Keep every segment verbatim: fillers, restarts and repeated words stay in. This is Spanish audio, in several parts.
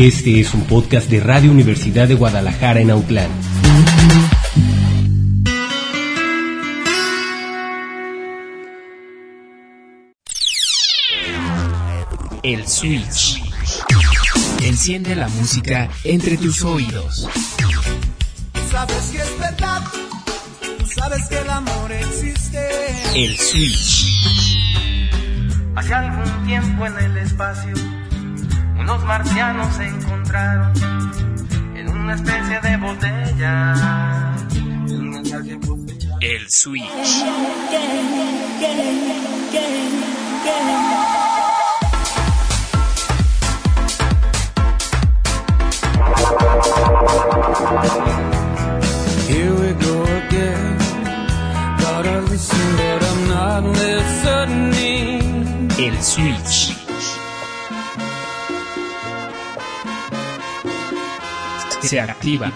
Este es un podcast de Radio Universidad de Guadalajara en Autlán. El Switch. Enciende la música entre tus oídos. Sabes que es verdad, tú sabes que el amor existe. El Switch. Hace algún tiempo en el espacio, unos marcianos se encontraron en una especie de botella. El Switch. Here we go again. Gotta listen, but I'm not listening. El Switch. Se activa.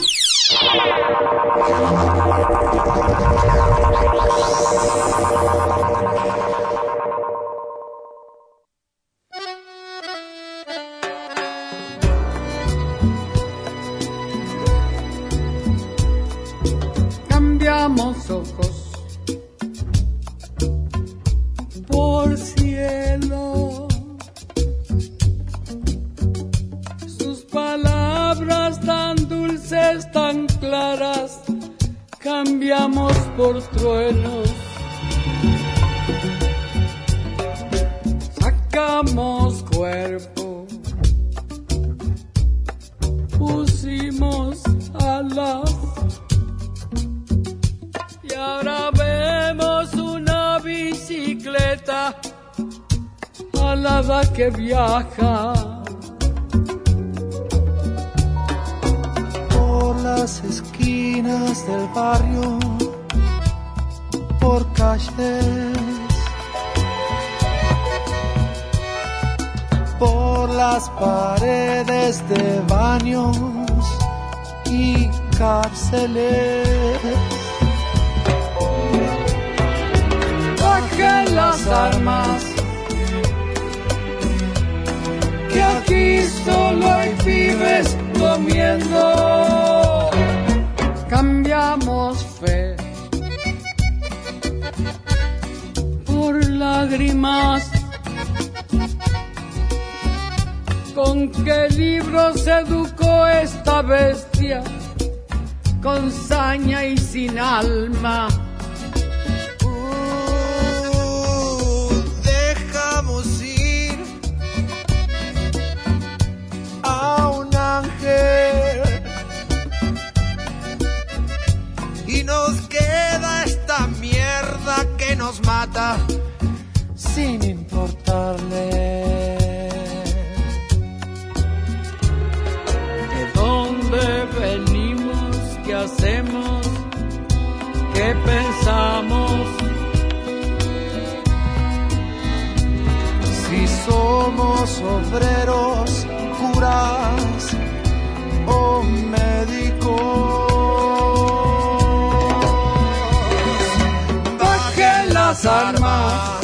Cambiamos ojos por cielo, sus palabras tan dulces, tan claras, cambiamos por truenos, sacamos cuerpo, pusimos alas. Y ahora vemos una bicicleta alada que viaja Por las esquinas del barrio, por calles, por las paredes de baños y cárceles. Bajen las armas, que aquí solo hay pibes comiendo. Cambiamos fe por lágrimas. ¿Con qué libro se educó esta bestia? Con saña y sin alma. Y nos queda esta mierda que nos mata sin importarle. ¿De dónde venimos? ¿Qué hacemos? ¿Qué pensamos? Si somos obreros, curas o médicos. Bajen las armas,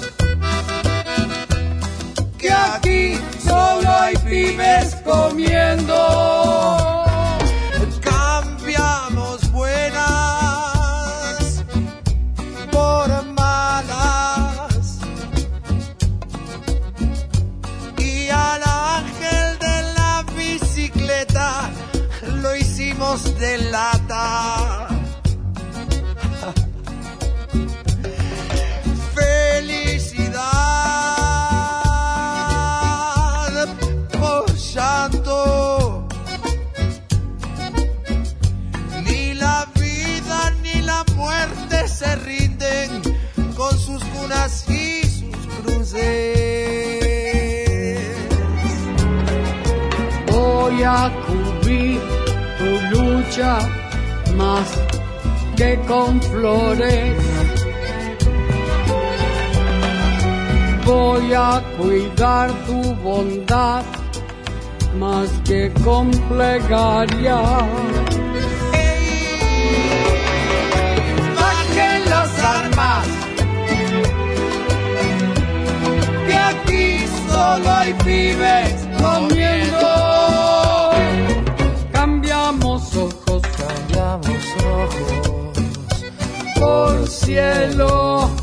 que aquí solo hay pibes comiendo. Cambiamos buenas por malas y al ángel de la bicicleta lo hicimos de lata. Felicidad por llanto. Ni la vida ni la muerte se rinden con sus cunas y sus cruces. Voy a cubrir tu lucha más que con flores. Voy a cuidar tu bondad más que con plegaria. Bajen las armas, que aquí solo hay pibes comiendo. cielo.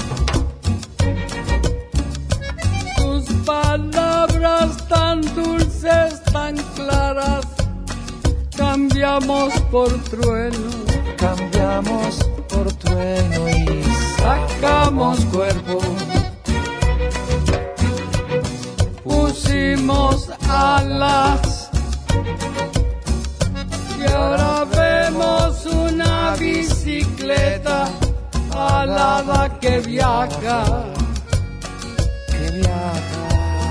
Tus palabras tan dulces, tan claras, cambiamos por trueno. Cambiamos por trueno y sacamos cuerpo. Pusimos alas y ahora vemos una bicicleta alada que viaja, que viaja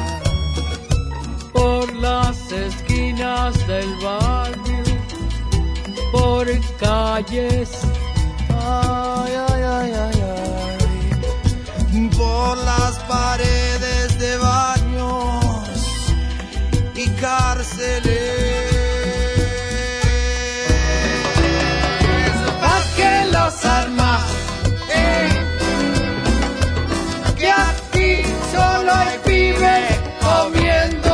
por las esquinas del barrio, por calles, ay, ay, ay, ay, ay, por las paredes de baños y cárceles. ¿Pa' qué los armas? Eh, que aquí solo hay pibe comiendo.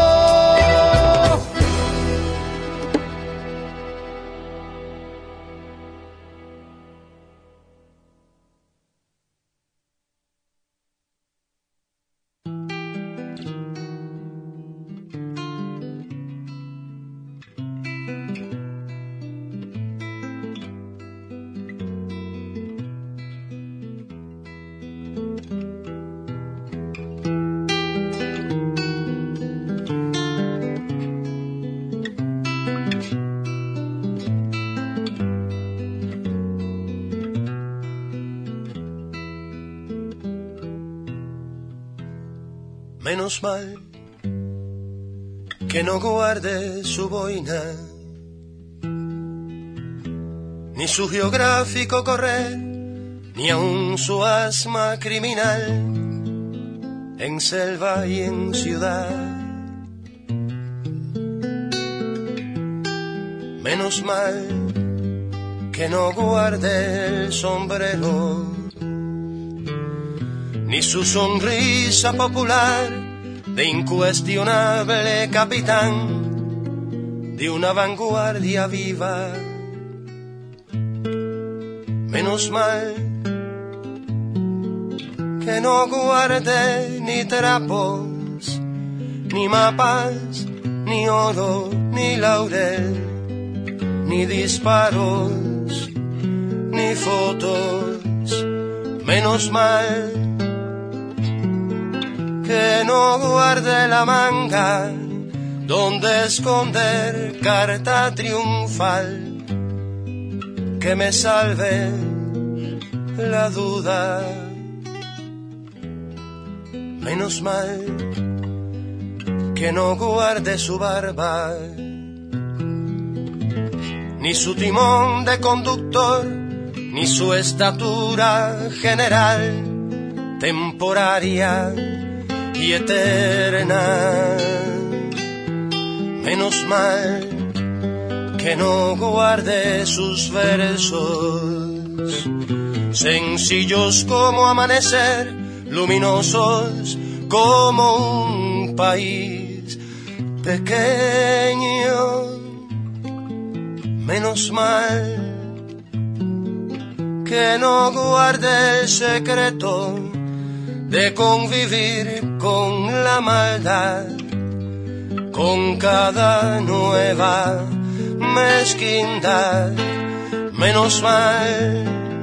Menos mal que no guarde su boina, ni su geográfico correr, ni aun su asma criminal, en selva y en ciudad. Menos mal que no guarde el sombrero, ni su sonrisa popular de incuestionable capitán de una vanguardia viva. Menos mal que no guarde ni trapos, ni mapas, ni oro, ni laurel, ni disparos, ni fotos. Menos mal que no guarde la manga donde esconder carta triunfal que me salve la duda. Menos mal que no guarde su barba, ni su timón de conductor, ni su estatura general, temporaria y eterna. Menos mal que no guarde sus versos, sencillos como amanecer, luminosos como un país pequeño. Menos mal que no guarde el secreto de convivir con la maldad, con cada nueva mezquindad. Menos mal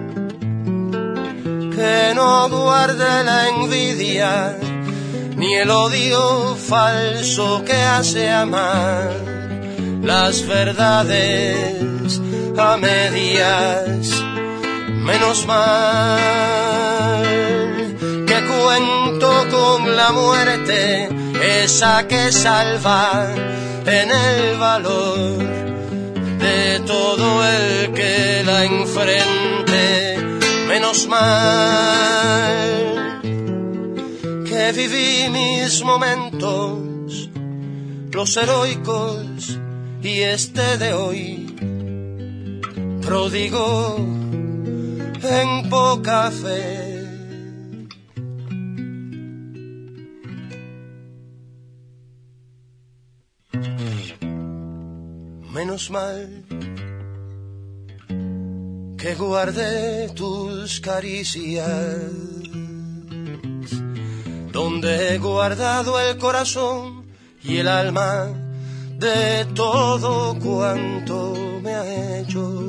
que no guarde la envidia, ni el odio falso que hace amar las verdades a medias. Menos mal que cuento con la muerte, esa que salva en el valor de todo el que la enfrente. Menos mal que viví mis momentos, los heroicos y este de hoy, pródigo en poca fe. Menos mal que guardé tus caricias, donde he guardado el corazón y el alma de todo cuanto me ha hecho.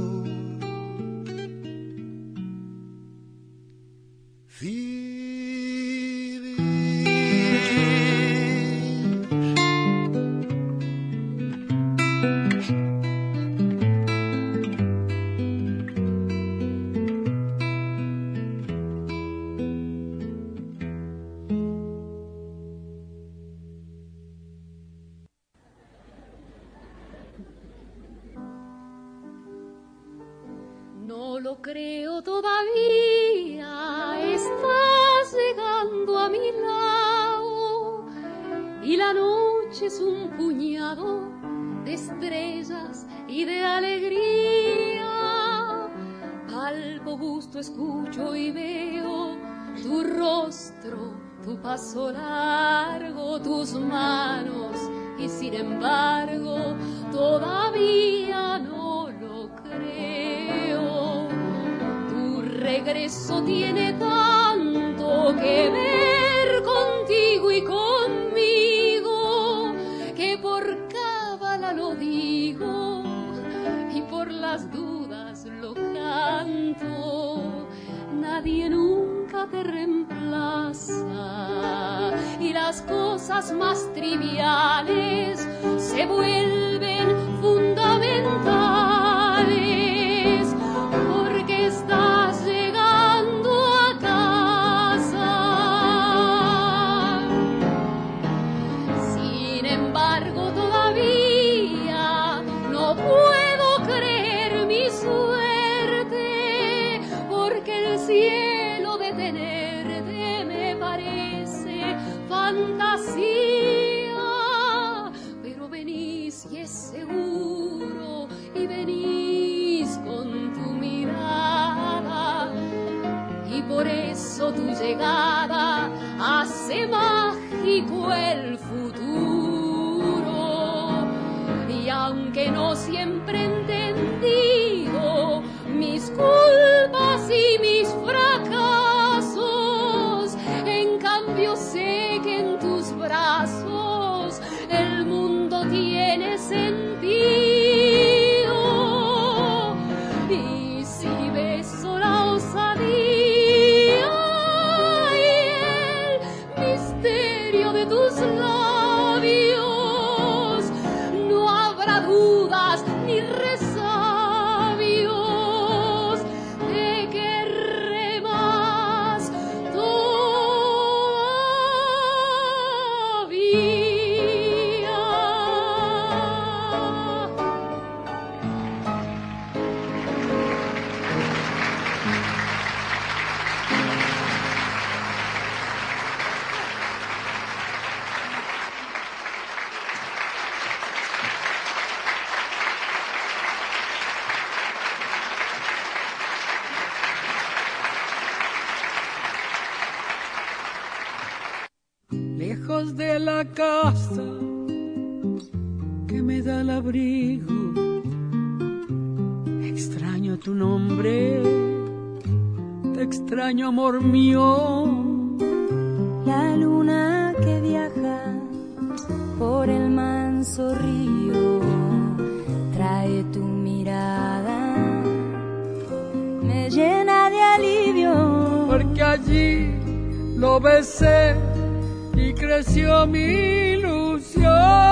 No lo creo todavía, estás llegando a mi lado y la noche es un puñado de estrellas y de alegría. Palpo, gusto, escucho y veo tu rostro, tu paso largo, tus manos y sin embargo todavía no lo creo. Tu regreso tiene tanto que ver contigo y conmigo que por cábala lo digo y por las dudas lo canto. Nadie nunca te reemplaza y las cosas más triviales se vuelven fundamentales porque estás llegando a casa. Sin embargo, todavía no puedo creer mi suerte porque el cielo de tenerte me parece fantasía, pero venís y es seguro y venís con tu mirada y por eso tu llegada hace mágico el futuro. Y aunque no siempre he entendido mis culpas y mis fracasos, en cambio sé que en tus brazos el mundo tiene sentido. Y si beso la osadía y el misterio de tus labios, no habrá dudas ni resabios de que remas Lejos de la casa que me da el abrigo, extraño tu nombre, te extraño, amor mío. La luna que viaja por el manso río trae tu mirada, me llena de alivio, porque allí lo besé y creció mi ilusión.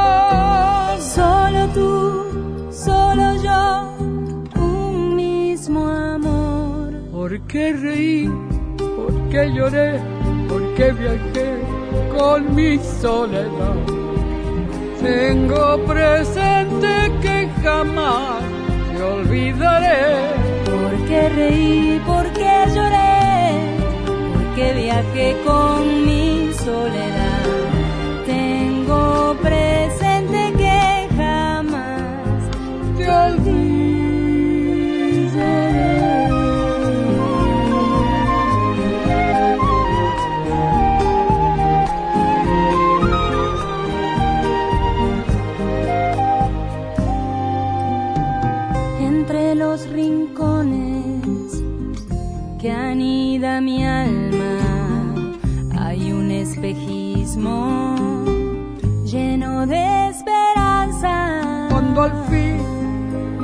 Solo tú, solo yo, un mismo amor. ¿Por qué reí? ¿Por qué lloré? ¿Por qué viajé con mi soledad? Tengo presente que jamás te olvidaré. ¿Por qué reí? ¿Por qué lloré? ¿Por qué viajé con mi soledad? Tengo presente que jamás te olvidaré. Entre los rincones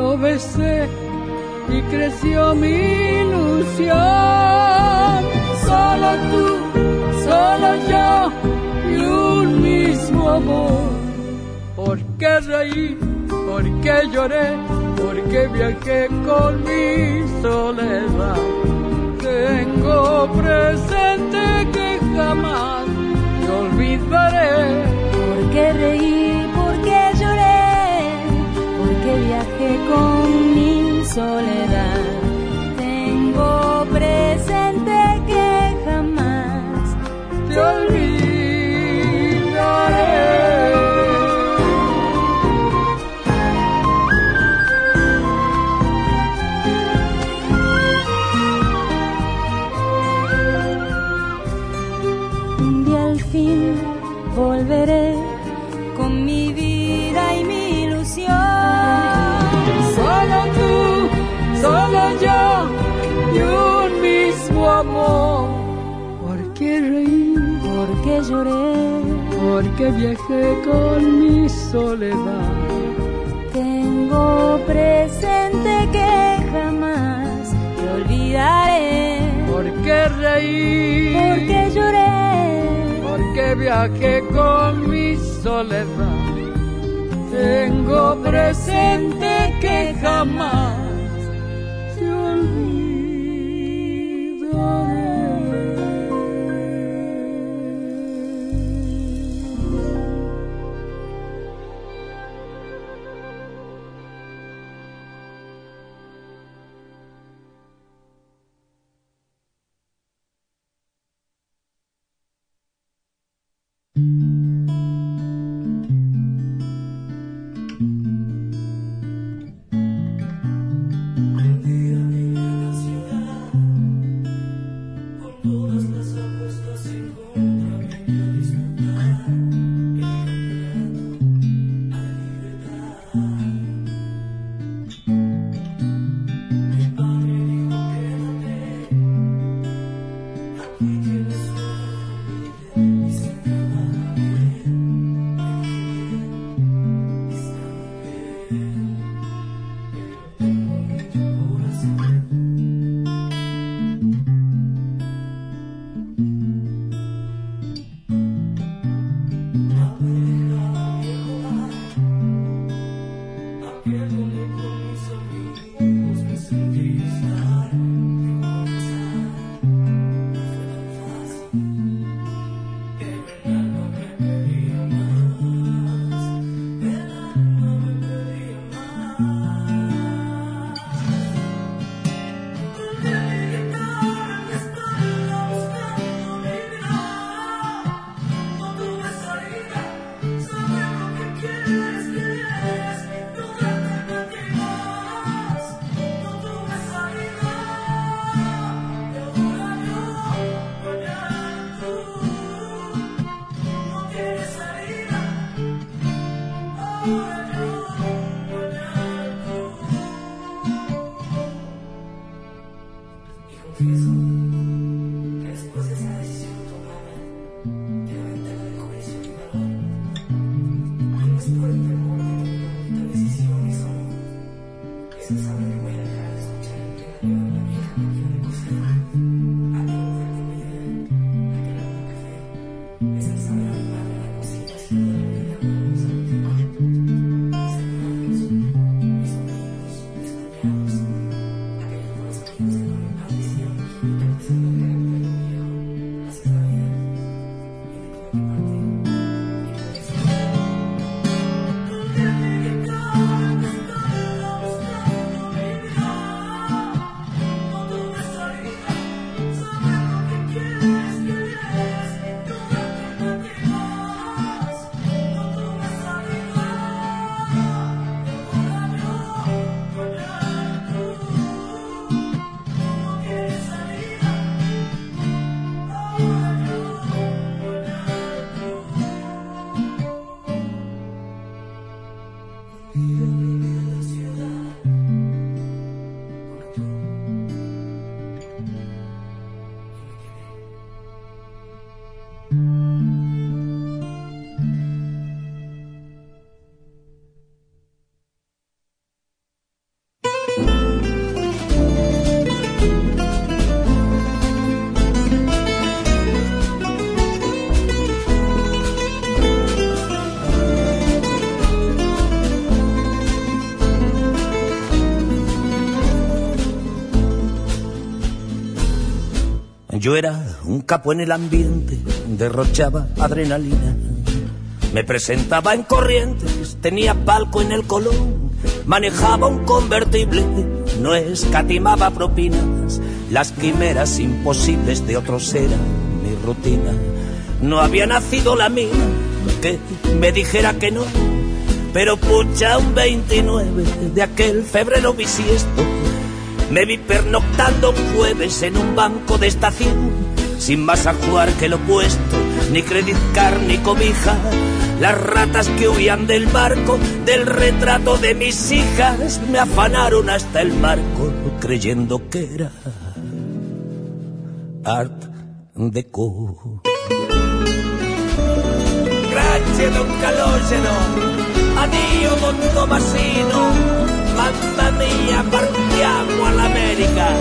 lo besé y creció mi ilusión. Solo tú, solo yo y un mismo amor. ¿Por qué reí? ¿Por qué lloré? ¿Por qué viajé con mi soledad? Tengo presente que jamás te olvidaré. ¿Por qué reí? ¿Por qué lloré? ¿Por qué viajé con mi soledad? Tengo presente que jamás te olvidaré. Volveré con mi vida y mi ilusión. Solo tú, solo yo y un mismo amor. ¿Por qué reí? ¿Por qué lloré? Porque viajé con mi soledad. Tengo presente que jamás te olvidaré. ¿Por qué reí? ¿Por qué lloré? Porque viajé con mi soledad. Tengo presente que jamás te olvidaré. Yo era un capo en el ambiente, derrochaba adrenalina. Me presentaba en Corrientes, tenía palco en el Colón, manejaba un convertible, no escatimaba propinas. Las quimeras imposibles de otros eran mi rutina. No había nacido la mía que me dijera que no, pero pucha, un veintinueve de aquel febrero bisiesto, me vi pernoctando un jueves en un banco de estación, sin más ajuar que lo puesto, ni credit card ni cobija. Las ratas que huían del barco, del retrato de mis hijas, me afanaron hasta el marco, creyendo que era Art Deco. Grazie Don Calogero, addio Don Tomasino, mamma mia, partiamo all'America.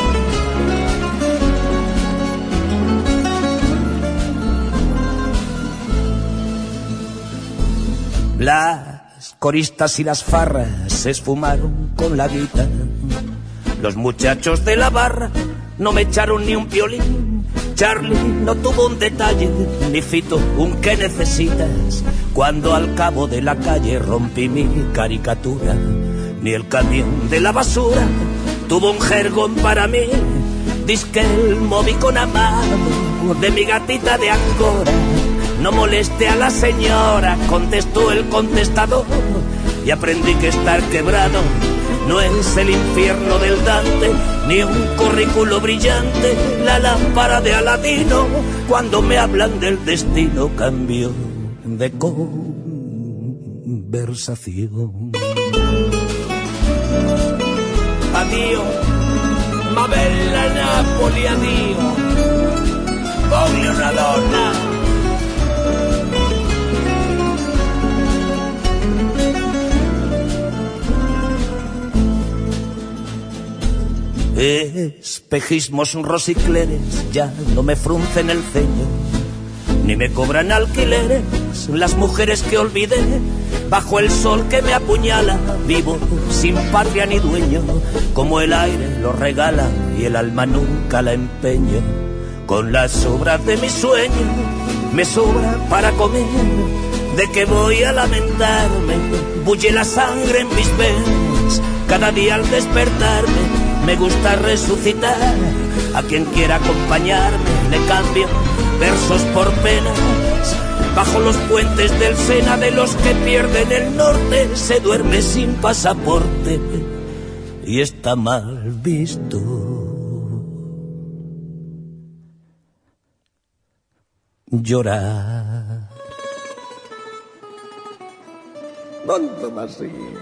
Las coristas y las farras se esfumaron con la guitarra. Los muchachos de la barra no me echaron ni un piolín. Charlie no tuvo un detalle, ni Fito un ¿qué necesitas? Cuando al cabo de la calle rompí mi caricatura. Ni el camión de la basura tuvo un jergón para mí. Disque el movicón amado de mi gatita de Angora. No moleste a la señora, contestó el contestador. Y aprendí que estar quebrado no es el infierno del Dante, ni un currículo brillante, la lámpara de Aladino. Cuando me hablan del destino cambio de conversación. Addio, ma bella Napoli, addio, voglio una donna. Espejismos rosicleres ya no me fruncen el ceño, ni me cobran alquileres las mujeres que olvidé. Bajo el sol que me apuñala, vivo sin patria ni dueño, como el aire lo regala y el alma nunca la empeño. Con las sobras de mi sueño me sobra para comer. ¿De qué voy a lamentarme? Bulle la sangre en mis venas. Cada día al despertarme me gusta resucitar. A quien quiera acompañarme le cambio versos por penas. Bajo los puentes del Sena, de los que pierden el norte, se duerme sin pasaporte y está mal visto llorar. Don Tomasino.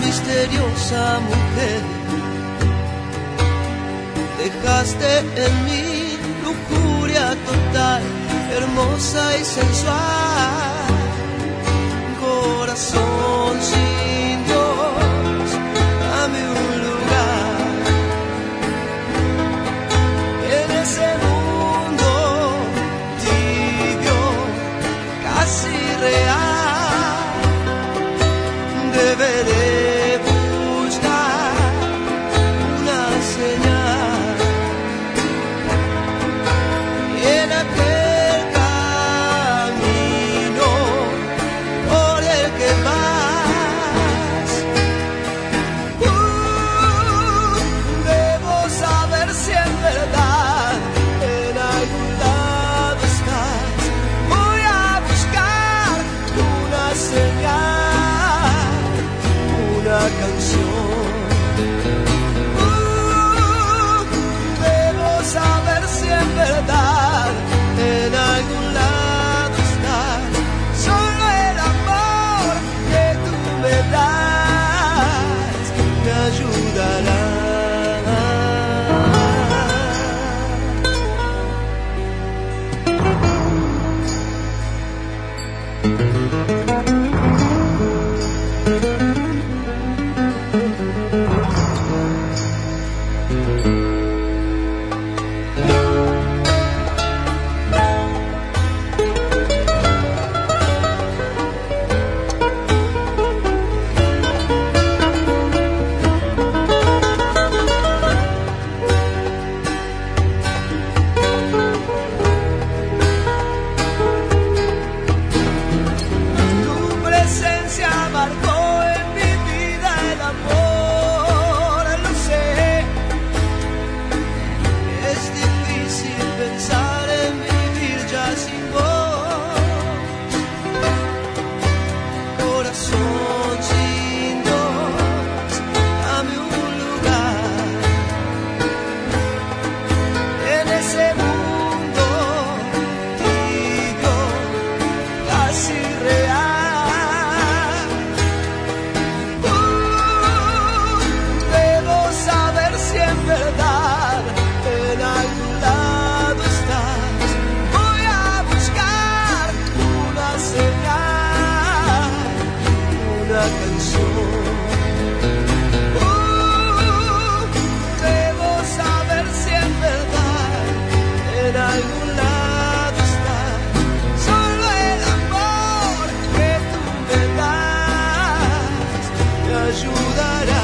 misteriosa mujer, dejaste en mí lujuria total, hermosa y sensual. Corazón sin Dios, dame un lugar en ese mundo tibio, casi real. Deberé buscar una señal en aquel camino por el que vas. Uh, debo saber si en verdad en algún lado estás. Voy a buscar una señal, una canción. Uh, debo saber si en verdad en algún lado estás. Solo el amor que tú me das me ayudará. Tu presencia marcó en mi vida el amor, lo sé. Es difícil pensar en vivir ya sin vos. Corazón sin Dios, dame un lugar en ese mundo tibio, casi real. Uh, debo saber si en verdad en algún lado estás. Voy a buscar una señal, una canción. Uh, debo saber si en verdad en algún lado estás. Solo el amor que tú me das me ayudará.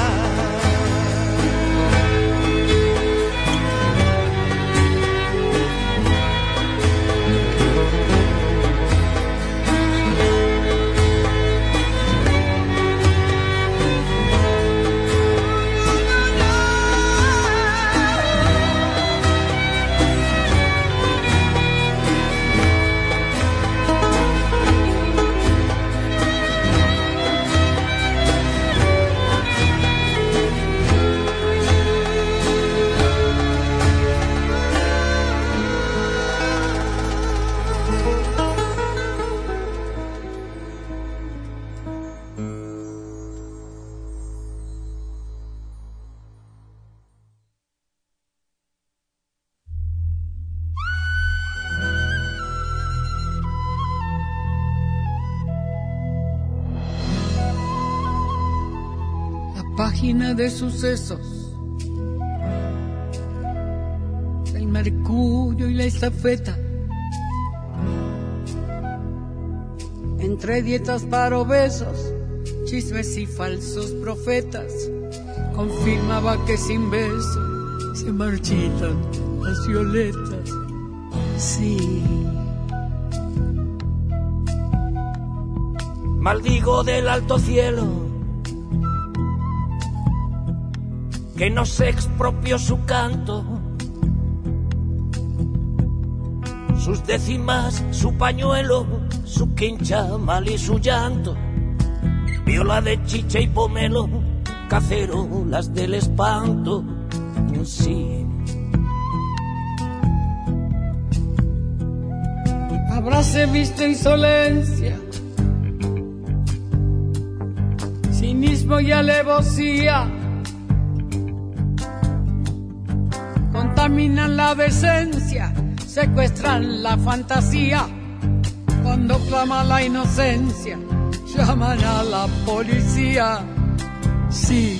Página de sucesos, el mercurio y la estafeta, entre dietas para obesos, chismes y falsos profetas, confirmaba que sin beso se marchitan las violetas. Sí, maldigo del alto cielo que nos expropió su canto, sus décimas, su pañuelo, su quinchamal y su llanto, viola de chicha y pomelo, cacerolas del espanto. Sí, habráse visto insolencia cinismo y alevosía contaminan la decencia, secuestran la fantasía. Cuando clama la inocencia, llaman a la policía. Sí.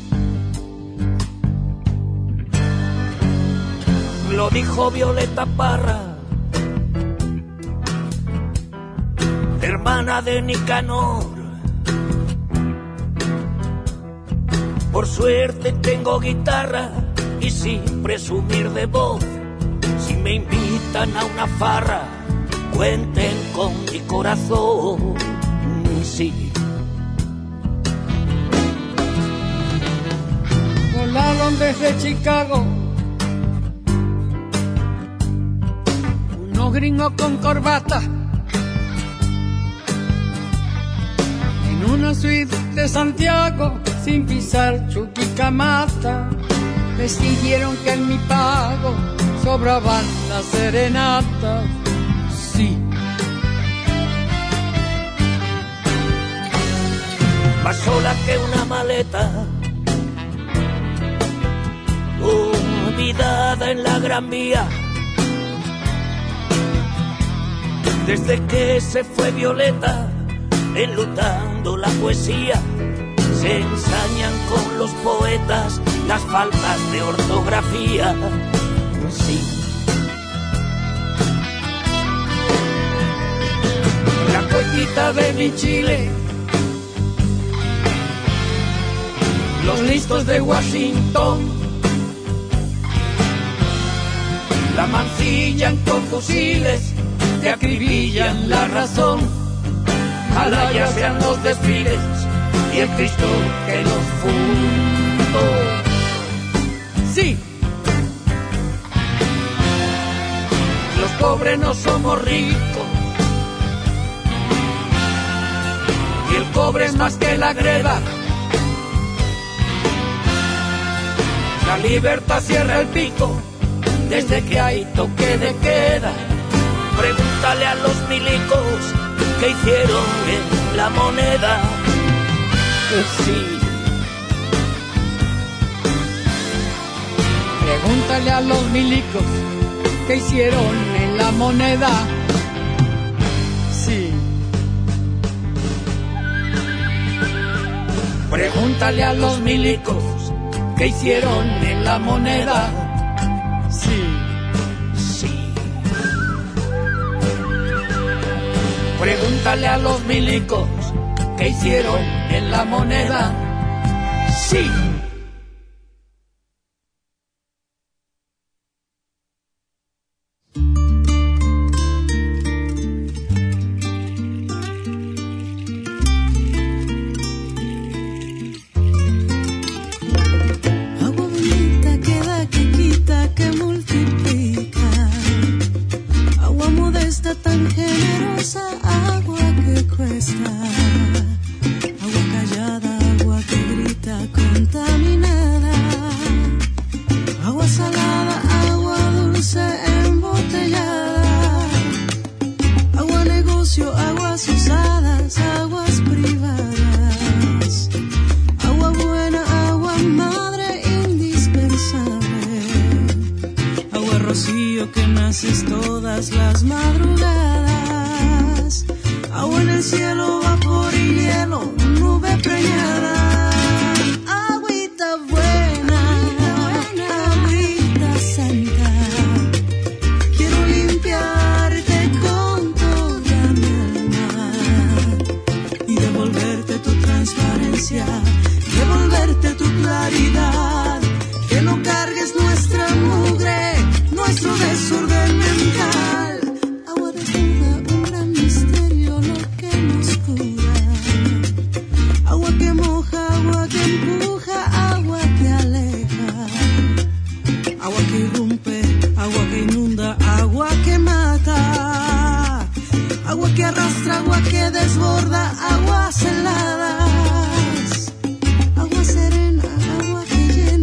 Lo dijo Violeta Parra, hermana de Nicanor. Por suerte tengo guitarra y sin presumir de voz, si me invitan a una farra, cuenten con mi corazón. Sí. Volaron desde Chicago unos gringos con corbata en una suite de Santiago, sin pisar Chuquicamata. Decidieron que en mi pago sobraban las serenatas. Sí. Más sola que una maleta, olvidada en la Gran Vía. Desde que se fue Violeta, enlutando la poesía, se ensañan con los poetas las faltas de ortografía. Sí. La poetita de mi Chile, los listos de Washington, la mancillan con fusiles, te acribillan la razón. Ojalá ya sean los desfiles y el Cristo que nos fundó. Sí. Los pobres no somos ricos y el cobre es más que la greda. La libertad cierra el pico desde que hay toque de queda. Pregúntale a los milicos que hicieron en la moneda. Sí. Pregúntale a los milicos que hicieron en la moneda. Sí. Pregúntale a los milicos que hicieron en la moneda. Sí. Sí. Pregúntale a los milicos que hicieron en la moneda. Sí. Agua serena, agua que llena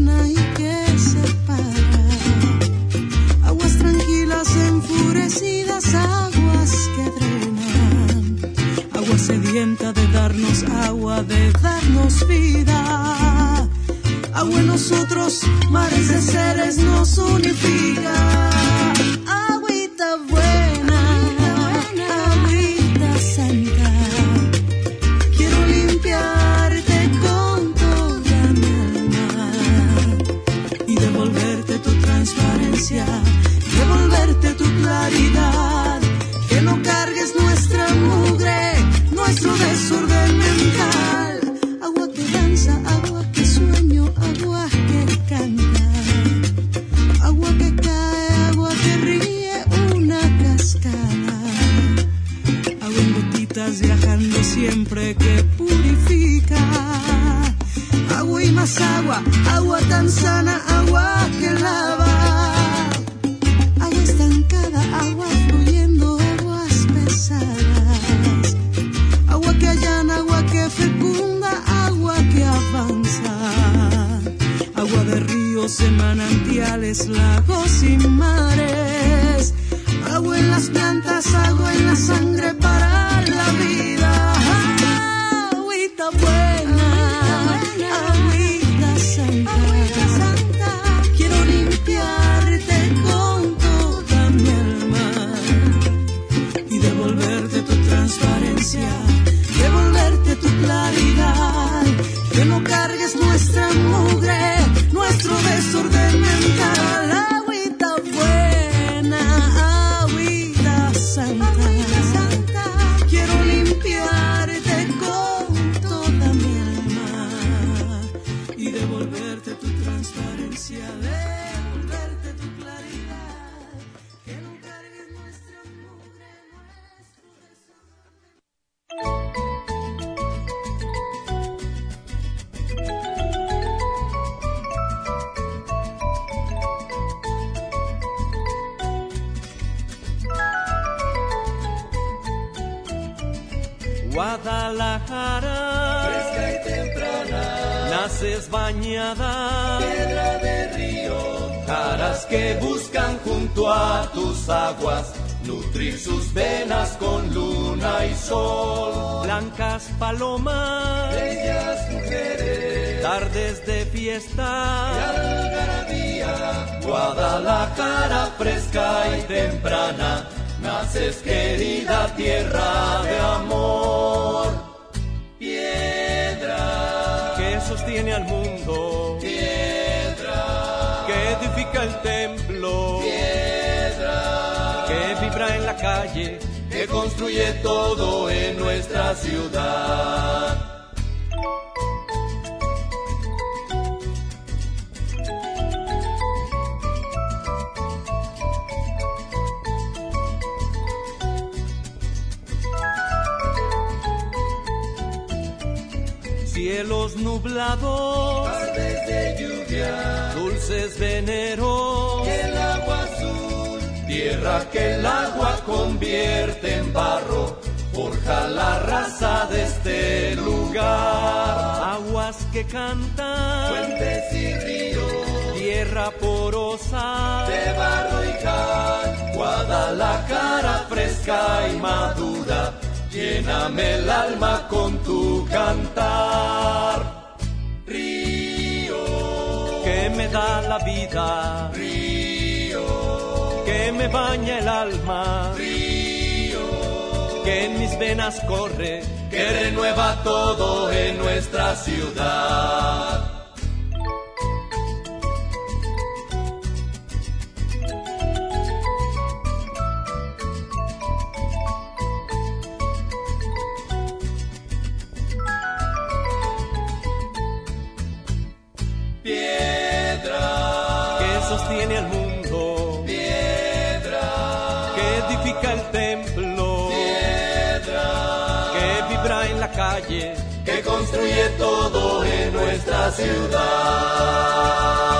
agua en nosotros, mares de seres nos unifica. Agüita buena, agüita santa, quiero limpiarte con toda mi alma y devolverte tu transparencia, devolverte tu claridad, que no cargues nuestra mugre, nuestro desorden mental. Agua que danza, agua que sueño, agua que canta, agua que cae, agua que ríe, una cascada, agua en gotitas viajando siempre que purifica. Agua y más agua, agua tan sana, agua que lava. Agua estancada, agua fluyendo, aguas pesadas. Agua que allana, agua que fecunda, agua que avanza. Agua de ríos, de manantiales, lagos y mares. Agua en las plantas, agua en la sangre para la vida. Agüita buena, agüita santa, quiero limpiarte con toda mi alma y devolverte tu transparencia, devolverte tu claridad, que no cargues nuestra mugre, nuestro desorden mental. Agüita buena, agüita santa, quiero limpiarte con toda mi alma y devolverte tu transparencia, devolverte tu claridad, que no cargues nuestra mugre, nuestro desorden. Guadalajara, fresca y temprana, naces bañada, piedra de río, caras que buscan junto a tus aguas nutrir sus venas con luna y sol. Blancas palomas, bellas mujeres, tardes de fiesta y algarabía. Guadalajara, fresca y temprana, naces querida tierra de amor. Piedra que sostiene al mundo, piedra que edifica el templo, piedra que vibra en la calle, que construye todo en nuestra ciudad. Cielos nublados, tardes de lluvia, dulces veneros, el agua azul, tierra que el agua convierte en barro, forja la raza de este lugar. Aguas que cantan, fuentes y ríos, tierra porosa, de barro y cal. Guadalajara, fresca y madura, lléname el alma con tu cantar. Río que me da la vida, río que me baña el alma, río que en mis venas corre, que renueva todo en nuestra ciudad. Piedra que sostiene al mundo, piedra que edifica el templo, piedra que vibra en la calle, que construye todo en nuestra ciudad.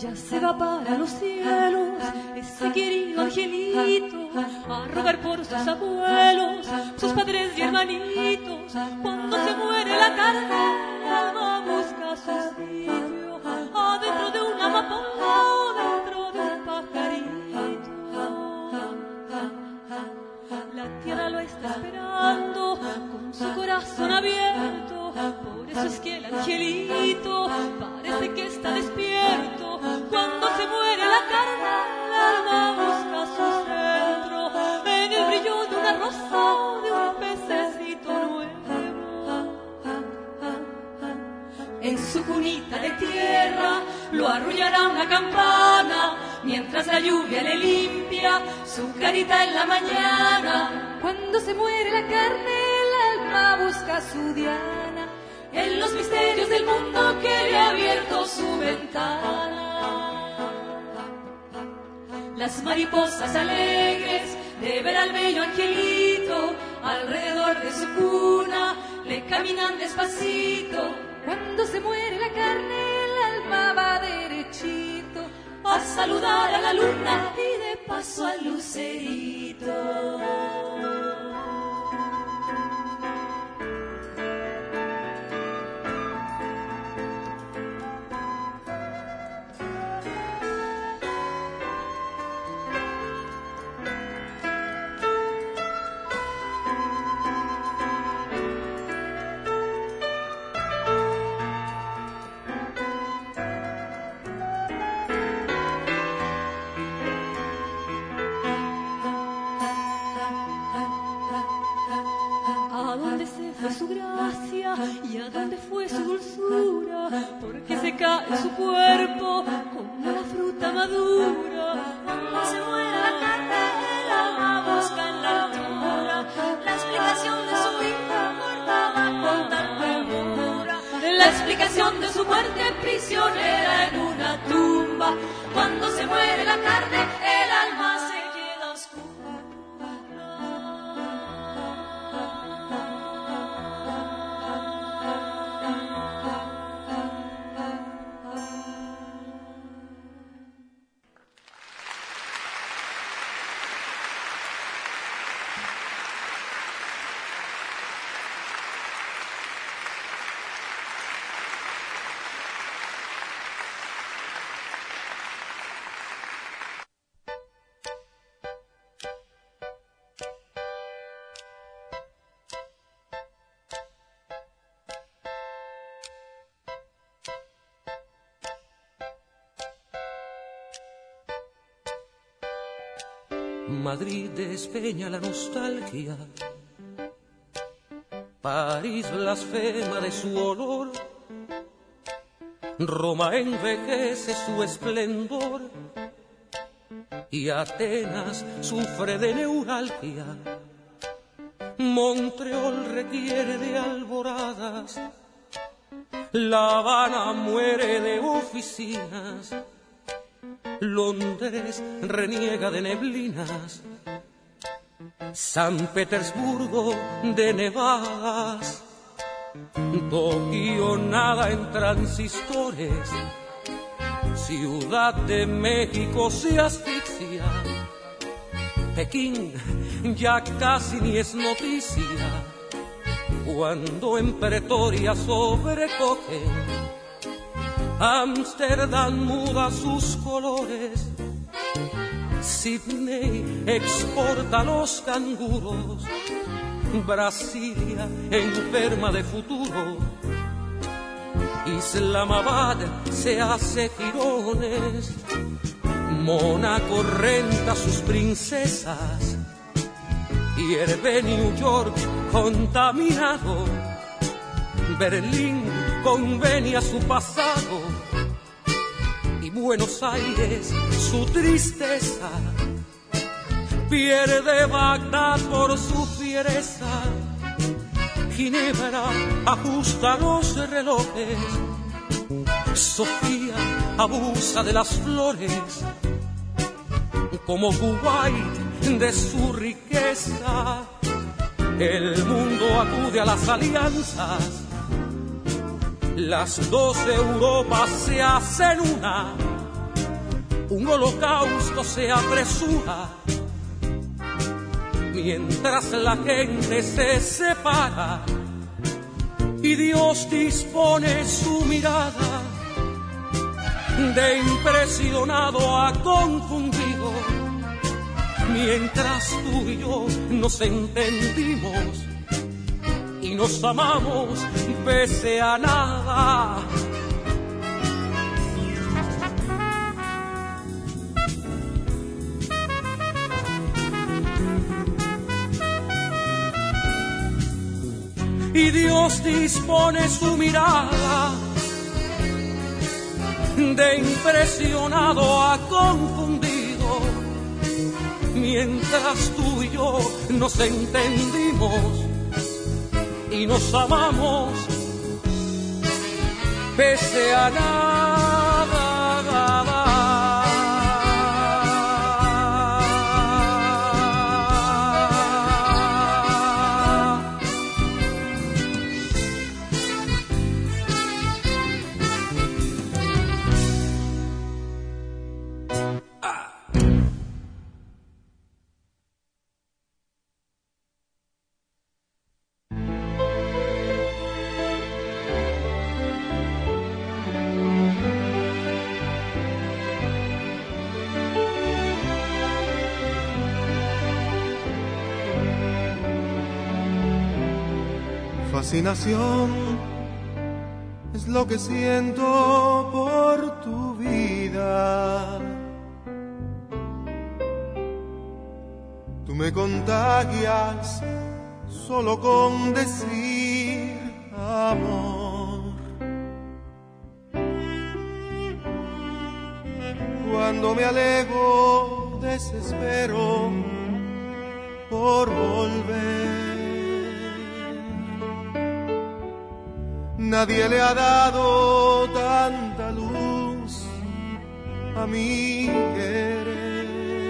ya se va para los cielos ese querido angelito a rogar por sus abuelos, sus padres y hermanitos. Cuando se muere la carne, el alma busca su sitio adentro de una amapola o dentro de un pajarito. La tierra lo está esperando con su corazón abierto, por eso es que el angelito parece que está despierto. Cuando se muere la carne, el alma busca su centro en el brillo de una rosa o de un pececito nuevo. En su cunita de tierra lo arrullará una campana, mientras la lluvia le limpia su carita en la mañana. Cuando se muere la carne, el alma busca su diana en los misterios del mundo que le ha abierto su ventana. Las mariposas alegres de ver al bello angelito alrededor de su cuna le caminan despacito. Cuando se muere la carne, el alma va derechito a saludar a la luna y de paso al lucerito. Su gracia y a dónde fue su dulzura, porque se cae su cuerpo como la fruta madura. Cuando se muere la carne, el alma busca en la altura la explicación de su vida cortada con tanta hermosura, la explicación de su muerte prisionera en una tumba. Cuando se muere la carne, el alma se queda oscura. Madrid despeña la nostalgia, París blasfema de su olor, Roma envejece su esplendor y Atenas sufre de neuralgia. Montreal requiere de alboradas, La Habana muere de oficinas, Londres reniega de neblinas, San Petersburgo de nevadas, Tokio nada en transistores, Ciudad de México se asfixia, Pekín ya casi ni es noticia, cuando en Pretoria sobrecogen, Ámsterdam muda sus colores, Sydney exporta los canguros, Brasilia enferma de futuro, Islamabad se hace girones, Mónaco renta sus princesas, hierve New York contaminado, Berlín convenia su pasado y Buenos Aires su tristeza, pierde Bagdad por su fiereza, Ginebra ajusta los relojes, Sofía abusa de las flores, como Kuwait de su riqueza, el mundo acude a las alianzas, las dos Europas se hacen una, un holocausto se apresura, mientras la gente se separa y Dios dispone su mirada de impresionado a confundido, mientras tú y yo nos entendimos y nos amamos pese a nada. Y Dios dispone su mirada de impresionado a confundido, mientras tú y yo nos entendimos y nos amamos pese a nada. Fascinación es lo que siento por tu vida. Tú me contagias solo con decir amor. Cuando me alejo, desespero por volver. Nadie le ha dado tanta luz a mi querer.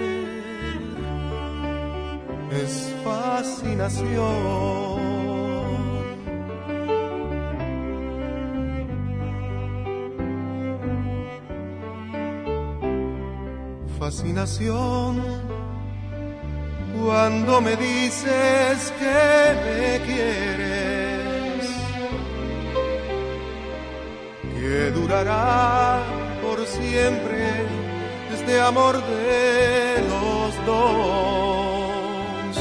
Es fascinación. Fascinación cuando me dices que me quieres, que durará por siempre este amor de los dos.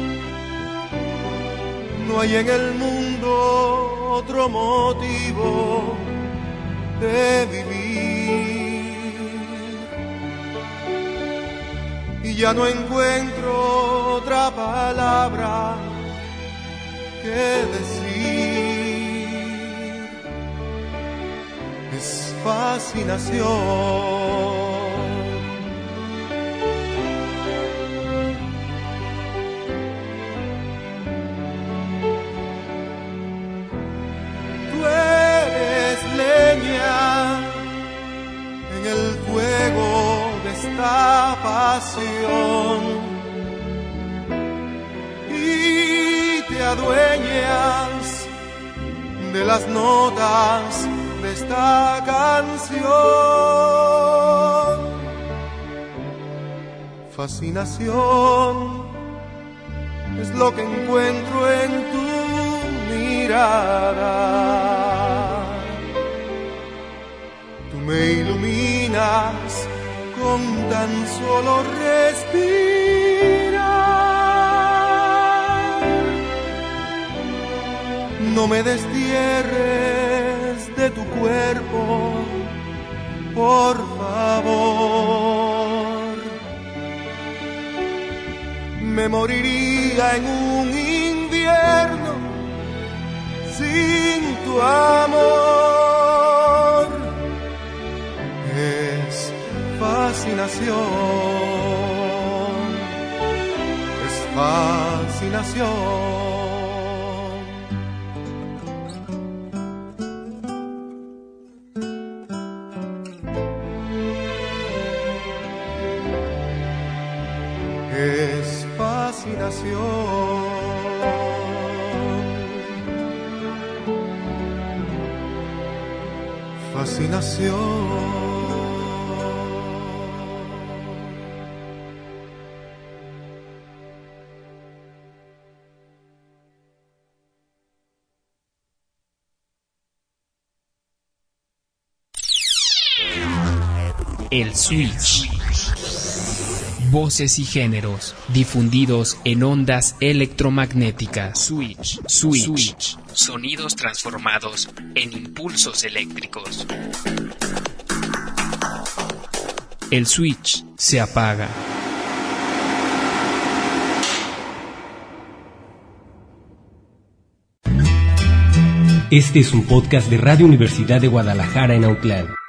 No hay en el mundo otro motivo de vivir, y ya no encuentro otra palabra que decir. Es fascinación. Tú eres leña en el fuego de esta pasión y te adueñas de las notas de esta canción. Fascinación es lo que encuentro en tu mirada. Tú me iluminas con tan solo respirar. No me destierres de tu cuerpo, por favor. Me moriría en un invierno sin tu amor. Es fascinación, es fascinación. Es fascinación. Fascinación. El switch. Voces y géneros difundidos en ondas electromagnéticas. Switch. Switch. Switch. Sonidos transformados en impulsos eléctricos. El switch se apaga. Este es un podcast de Radio Universidad de Guadalajara en Autlán.